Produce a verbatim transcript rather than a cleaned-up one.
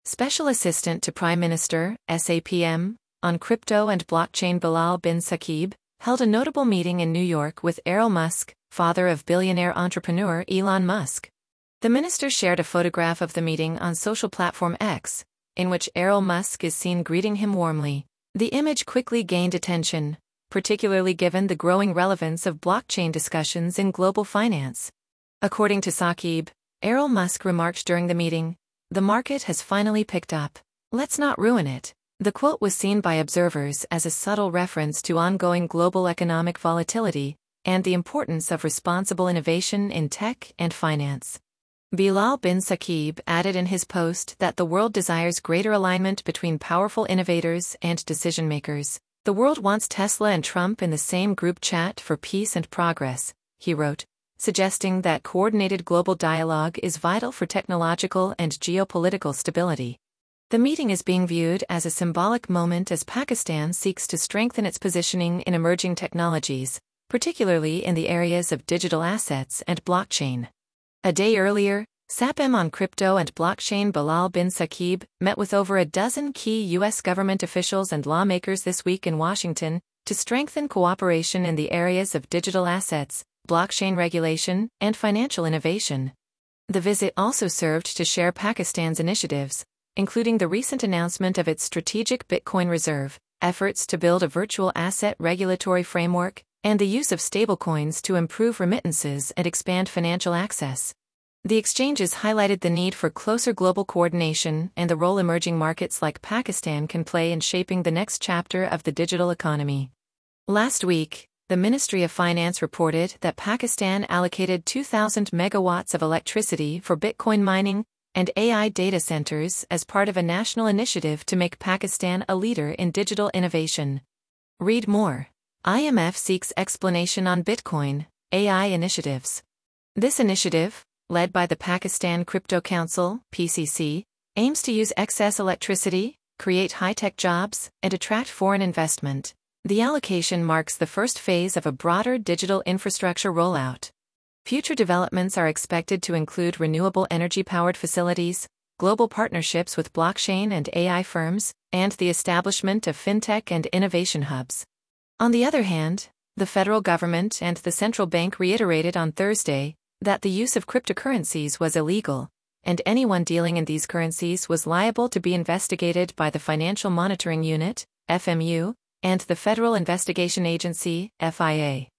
Special Assistant to Prime Minister, S A P M, on crypto and blockchain Bilal bin Saqib, held a notable meeting in New York with Elon Musk, father of billionaire entrepreneur Elon Musk. The minister shared a photograph of the meeting on social platform X, in which Elon Musk is seen greeting him warmly. The image quickly gained attention, particularly given the growing relevance of blockchain discussions in global finance. According to Saqib, Elon Musk remarked during the meeting, "The market has finally picked up. Let's not ruin it." The quote was seen by observers as a subtle reference to ongoing global economic volatility and the importance of responsible innovation in tech and finance. Bilal bin Saqib added in his post that the world desires greater alignment between powerful innovators and decision-makers. "The world wants Tesla and Trump in the same group chat for peace and progress," he wrote, suggesting that coordinated global dialogue is vital for technological and geopolitical stability. The meeting is being viewed as a symbolic moment as Pakistan seeks to strengthen its positioning in emerging technologies, particularly in the areas of digital assets and blockchain. A day earlier, S A P M on crypto and blockchain Bilal bin Saqib met with over a dozen key U S government officials and lawmakers this week in Washington to strengthen cooperation in the areas of digital assets, blockchain regulation, and financial innovation. The visit also served to share Pakistan's initiatives, including the recent announcement of its strategic Bitcoin reserve, efforts to build a virtual asset regulatory framework, and the use of stablecoins to improve remittances and expand financial access. The exchanges highlighted the need for closer global coordination and the role emerging markets like Pakistan can play in shaping the next chapter of the digital economy. Last week, the Ministry of Finance reported that Pakistan allocated two thousand megawatts of electricity for Bitcoin mining and A I data centers as part of a national initiative to make Pakistan a leader in digital innovation. Read more. I M F seeks explanation on Bitcoin, A I initiatives. This initiative, led by the Pakistan Crypto Council, P C C, aims to use excess electricity, create high-tech jobs, and attract foreign investment. The allocation marks the first phase of a broader digital infrastructure rollout. Future developments are expected to include renewable energy-powered facilities, global partnerships with blockchain and A I firms, and the establishment of fintech and innovation hubs. On the other hand, the federal government and the central bank reiterated on Thursday that the use of cryptocurrencies was illegal, and anyone dealing in these currencies was liable to be investigated by the Financial Monitoring Unit, F M U, and the Federal Investigation Agency, F I A.